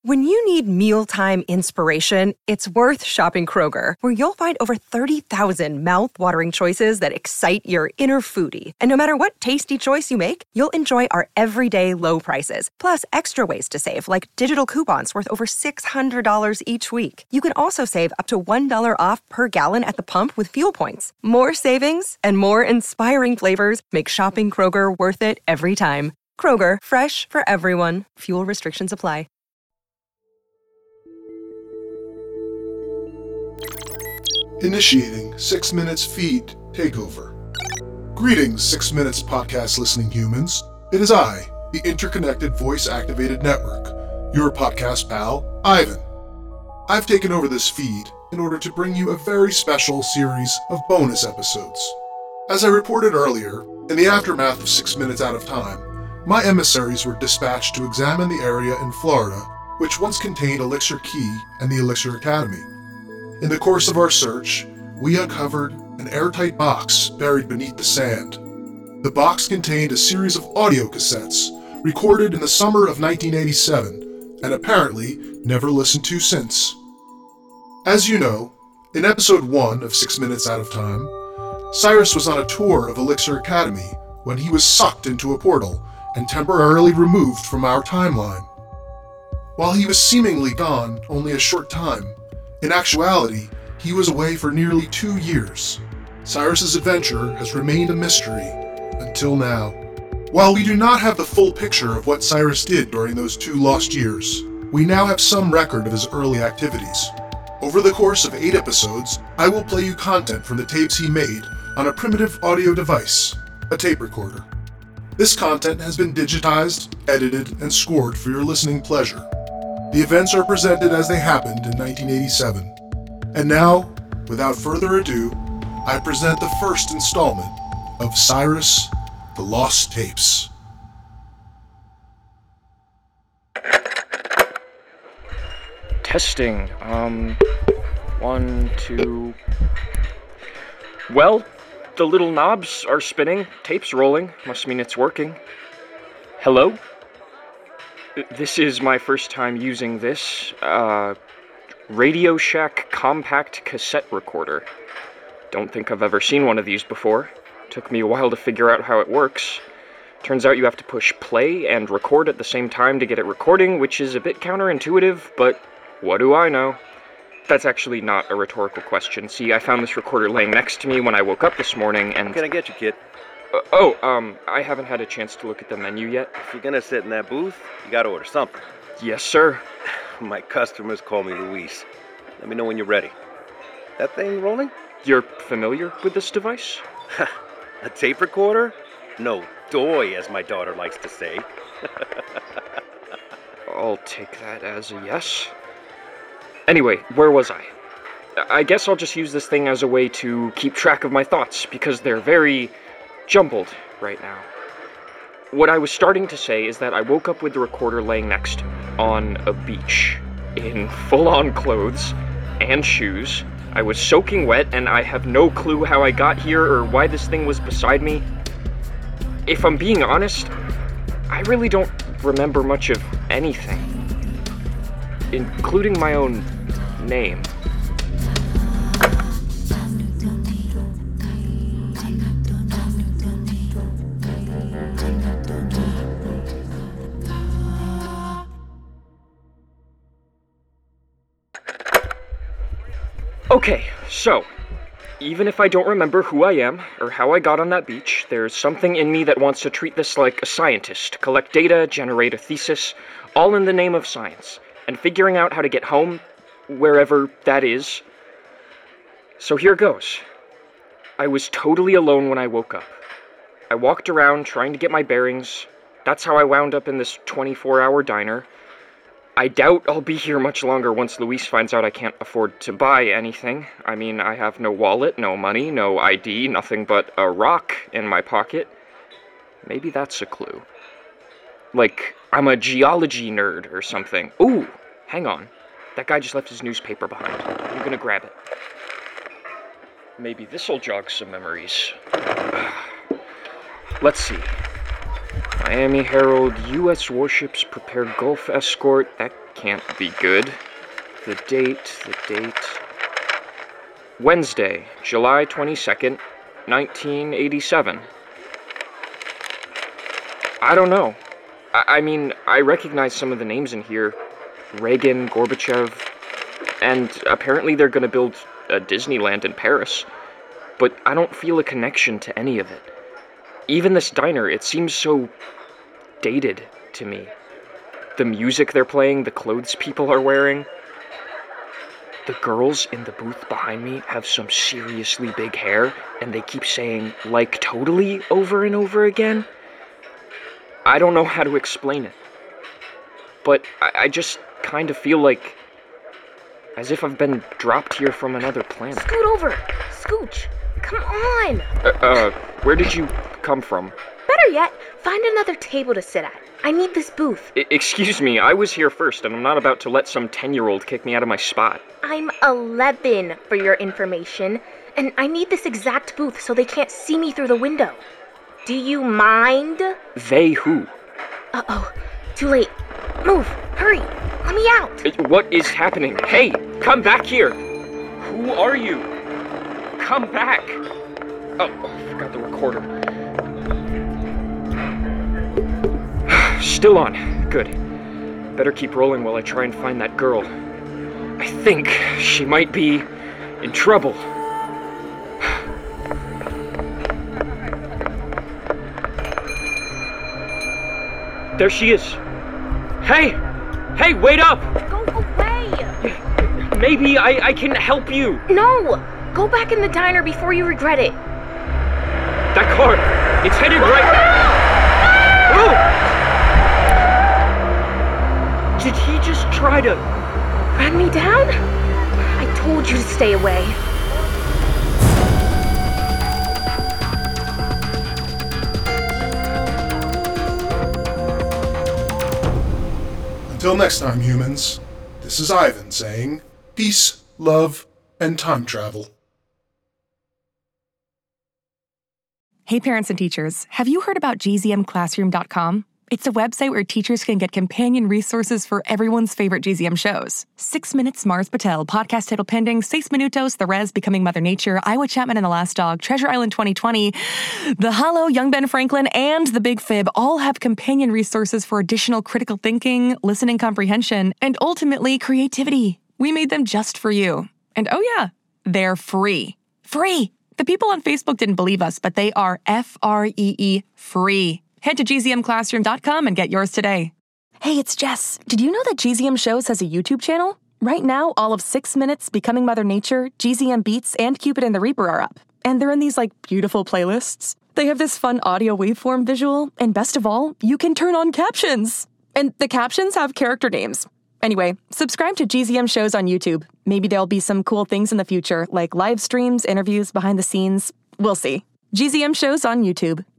When you need mealtime inspiration, it's worth shopping Kroger, where you'll find over 30,000 mouth-watering choices that excite your inner foodie. And no matter what tasty choice you make, you'll enjoy our everyday low prices, plus extra ways to save, like digital coupons worth over $600 each week. You can also save up to $1 off per gallon at the pump with fuel points. More savings and more inspiring flavors make shopping Kroger worth it every time. Kroger, fresh for everyone. Fuel restrictions apply. Initiating 6 Minutes Feed Takeover. Greetings, 6 Minutes podcast listening humans. It is I, the Interconnected Voice Activated Network, your podcast pal, Ivan. I've taken over this feed in order to bring you a very special series of bonus episodes. As I reported earlier, in the aftermath of 6 Minutes Out of Time, my emissaries were dispatched to examine the area in Florida which once contained Elixir Key and the Elixir Academy. In the course of our search, we uncovered an airtight box buried beneath the sand. The box contained a series of audio cassettes recorded in the summer of 1987 and apparently never listened to since. As you know, in episode 1 of 6 Minutes Out of Time, Cyrus was on a tour of Elixir Academy when he was sucked into a portal and temporarily removed from our timeline. While he was seemingly gone only a short time, in actuality, he was away for nearly 2 years. Cyrus's adventure has remained a mystery until now. While we do not have the full picture of what Cyrus did during those 2 lost years, we now have some record of his early activities. Over the course of 8 episodes, I will play you content from the tapes he made on a primitive audio device, a tape recorder. This content has been digitized, edited, and scored for your listening pleasure. The events are presented as they happened in 1987. And now, without further ado, I present the first installment of Cyrus, The Lost Tapes. Testing, 1, 2... Well, the little knobs are spinning, tape's rolling, must mean it's working. Hello? This is my first time using this, Radio Shack compact cassette recorder. Don't think I've ever seen one of these before. Took me a while to figure out how it works. Turns out you have to push play and record at the same time to get it recording, which is a bit counterintuitive, but what do I know? That's actually not a rhetorical question. See, I found this recorder laying next to me when I woke up this morning, and... What can I get you, kid? I haven't had a chance to look at the menu yet. If you're gonna sit in that booth, you gotta order something. Yes, sir. My customers call me Luis. Let me know when you're ready. That thing rolling? You're familiar with this device? A tape recorder? No doy, as my daughter likes to say. I'll take that as a yes. Anyway, where was I? I guess I'll just use this thing as a way to keep track of my thoughts, because they're very jumbled right now. What I was starting to say is that I woke up with the recorder laying next to me on a beach, in full-on clothes and shoes. I was soaking wet, and I have no clue how I got here or why this thing was beside me. If I'm being honest, I really don't remember much of anything, including my own name. Okay, so, even if I don't remember who I am, or how I got on that beach, there's something in me that wants to treat this like a scientist, collect data, generate a thesis, all in the name of science, and figuring out how to get home, wherever that is. So here goes. I was totally alone when I woke up. I walked around trying to get my bearings. That's how I wound up in this 24-hour diner. I doubt I'll be here much longer once Luis finds out I can't afford to buy anything. I mean, I have no wallet, no money, no ID, nothing but a rock in my pocket. Maybe that's a clue. Like, I'm a geology nerd or something. Ooh, hang on. That guy just left his newspaper behind. I'm gonna grab it. Maybe this'll jog some memories. Let's see. Miami Herald, U.S. warships prepare Gulf escort. That can't be good. The date. Wednesday, July 22nd, 1987. I don't know. I mean, I recognize some of the names in here. Reagan, Gorbachev, and apparently they're gonna build a Disneyland in Paris. But I don't feel a connection to any of it. Even this diner, it seems so dated to me. The music they're playing, the clothes people are wearing. The girls in the booth behind me have some seriously big hair, and they keep saying, like, totally over and over again. I don't know how to explain it. But I just kind of feel like as if I've been dropped here from another planet. Scoot over! Scooch! Come on! Where did you come from? Better yet, find another table to sit at. I need this booth. Excuse me, I was here first, and I'm not about to let some 10-year-old kick me out of my spot. I'm 11, for your information, and I need this exact booth so they can't see me through the window. Do you mind? They who? Uh-oh, too late. Move, hurry, let me out. What is happening? Hey, come back here. Who are you? Come back. Oh, I forgot the recorder. Still on. Good. Better keep rolling while I try and find that girl. I think she might be in trouble. There she is. Hey! Hey, wait up! Go away! Maybe I can help you. No! Go back in the diner before you regret it. That car! It's headed right... Oh! Did he just try to... Run me down? I told you to stay away. Until next time, humans, this is Ivan saying peace, love, and time travel. Hey parents and teachers, have you heard about gzmclassroom.com? It's a website where teachers can get companion resources for everyone's favorite GZM shows. 6 Minutes, Mars Patel, Podcast Title Pending, 6 Minutos, The Res, Becoming Mother Nature, Iowa Chapman and the Last Dog, Treasure Island 2020, The Hollow, Young Ben Franklin, and The Big Fib all have companion resources for additional critical thinking, listening comprehension, and ultimately creativity. We made them just for you. And oh yeah, they're free. Free! The people on Facebook didn't believe us, but they are Free free. Head to gzmclassroom.com and get yours today. Hey, it's Jess. Did you know that GZM Shows has a YouTube channel? Right now, all of 6 Minutes, Becoming Mother Nature, GZM Beats, and Cupid and the Reaper are up. And they're in these, beautiful playlists. They have this fun audio waveform visual, and best of all, you can turn on captions. And the captions have character names. Anyway, subscribe to GZM Shows on YouTube. Maybe there'll be some cool things in the future, like live streams, interviews, behind the scenes. We'll see. GZM Shows on YouTube.